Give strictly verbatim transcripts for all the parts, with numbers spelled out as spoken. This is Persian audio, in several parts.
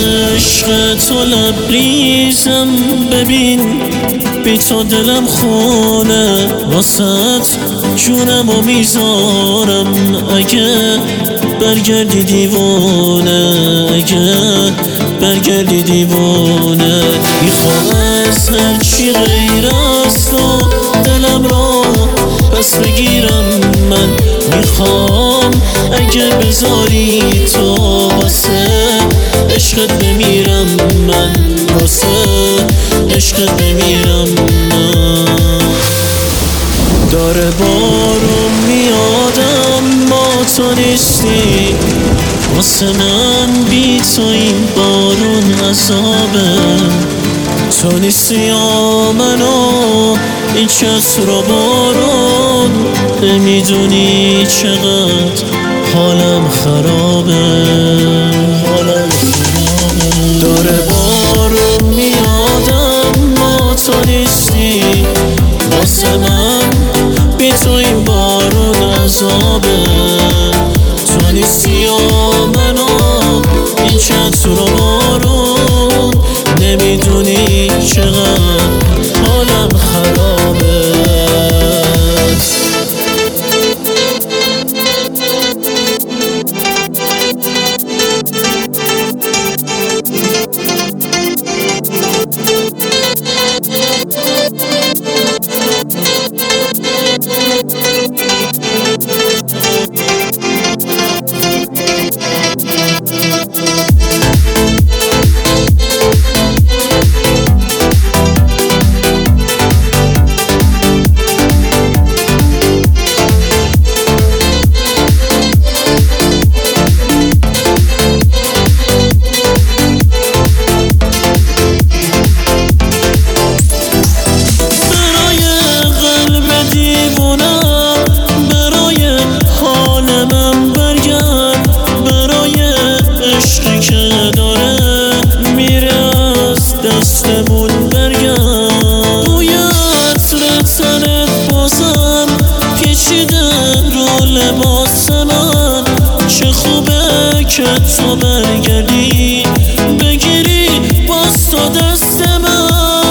عشق تو لبریزم، ببین بی تو دلم خونه، واسط جونمو میذارم اگه برگردی دیوونه، اگه برگردی دیوونه. میخوام از هرچی غیر از تو دلم رو پس بگیرم من، میخوام اگه بذاری تو واسه عشقت بمیرم من، واسه عشقت بمیرم من. داره بارون میادم ما تو نیستی، واسه من بی تو این بارون عذابه. تو نیستی یا منو این چتر و بارون، نمیدونی چقدر حالم خرابه، حالم خرابه. داره بارون میادم ما تو نیستی، واسه من بی تو این بارون عذابه. تو نیستی یا منو این چتر و بارون، نمیدونی چقدر حالم خرابه. دستمون برگرد بوی عطر تنت بازم پیچیده رو لباس من، چه خوبه که تو برگردی بگیری باز تو دست من.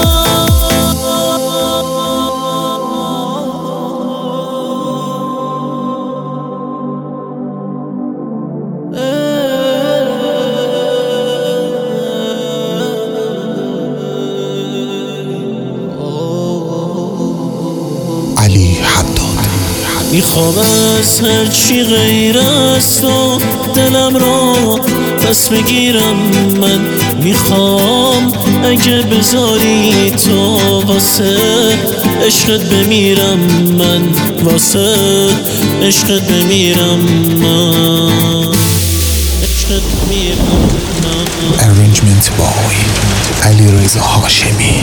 میخوام از هرچی غیر از تو دلم رو پس بگیرم من، میخوام اگه بذاری تو واسه عشقت بمیرم من، واسه عشقت بمیرم من، عشقت بمیرم من. Arrangement by علیرضا هاشمی.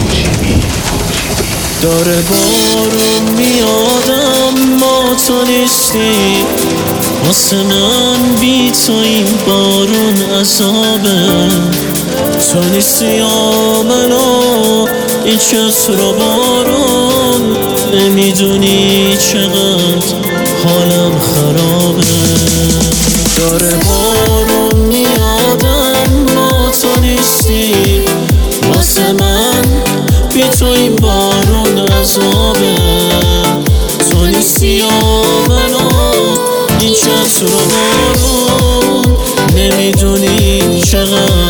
داره بارون میادم ما تو نیستی، واسه من بی تو این بارون عذابه. تو نیستی یا منو این چتر و بارون، نمیدونی چقدر حالم خرابه. داره بارون میادم ما تو نیستی، واسه من بی تو این بارون عذابه. تو نیستی یا منو این چتر و بارون، نمیدونی چقدر